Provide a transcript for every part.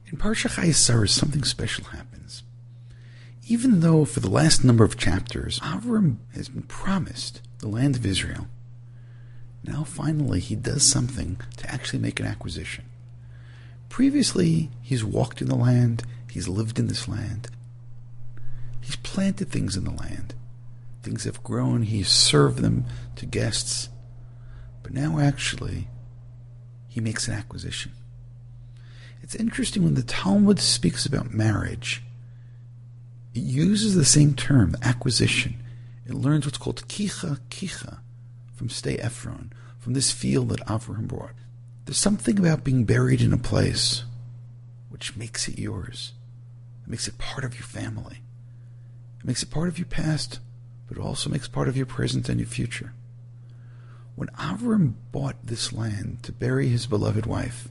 In Parsha Chayei Sarah, something special happens. Even though for the last number of chapters, Avram has been promised the land of Israel, now finally he does something to actually make an acquisition. Previously, he's walked in the land, he's lived in this land, he's planted things in the land. Things have grown, he's served them to guests, but now actually, he makes an acquisition. It's interesting when the Talmud speaks about marriage, it uses the same term, acquisition. It learns what's called kicha from Stay Ephron, from this field that Avraham brought. There's something about being buried in a place which makes it yours. It makes it part of your family. It makes it part of your past, but it also makes part of your present and your future. When Avraham bought this land to bury his beloved wife,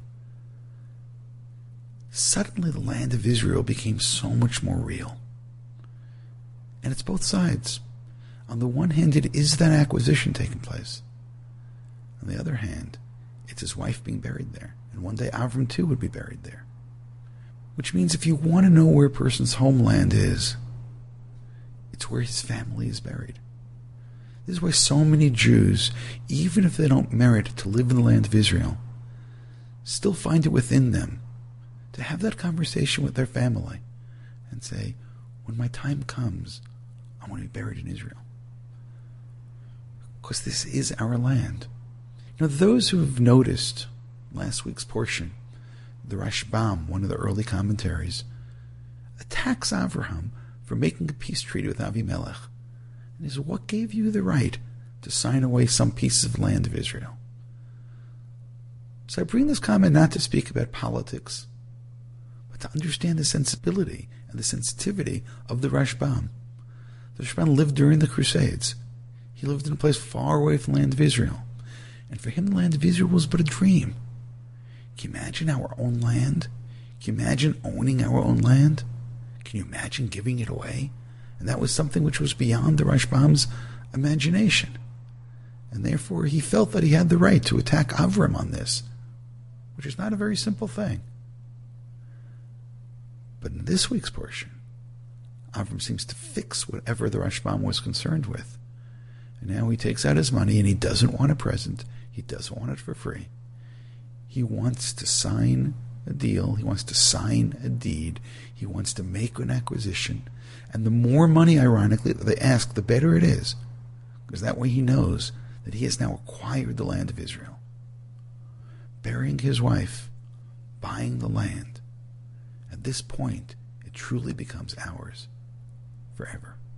suddenly the land of Israel became so much more real. And it's both sides. On the one hand, it is that acquisition taking place. On the other hand, it's his wife being buried there. And one day Avram too would be buried there. Which means if you want to know where a person's homeland is, it's where his family is buried. This is why so many Jews, even if they don't merit to live in the land of Israel, still find it within them to have that conversation with their family and say, when my time comes, I want to be buried in Israel. Because this is our land. You know, those who have noticed last week's portion, the Rashbam, one of the early commentaries, attacks Avraham for making a peace treaty with Avimelech. And he says, what gave you the right to sign away some pieces of land of Israel? So I bring this comment not to speak about politics, but to understand the sensibility and the sensitivity of the Rashbam. The Rashbam lived during the Crusades. He lived in a place far away from the land of Israel. And for him, the land of Israel was but a dream. Can you imagine our own land? Can you imagine owning our own land? Can you imagine giving it away? And that was something which was beyond the Rashbam's imagination. And therefore, he felt that he had the right to attack Avram on this, which is not a very simple thing. But in this week's portion, Avram seems to fix whatever the Rashbam was concerned with. And now he takes out his money and he doesn't want a present. He doesn't want it for free. He wants to sign a deal. He wants to sign a deed. He wants to make an acquisition. And the more money, ironically, that they ask, the better it is. Because that way he knows that he has now acquired the land of Israel. Burying his wife, buying the land. At this point, it truly becomes ours forever.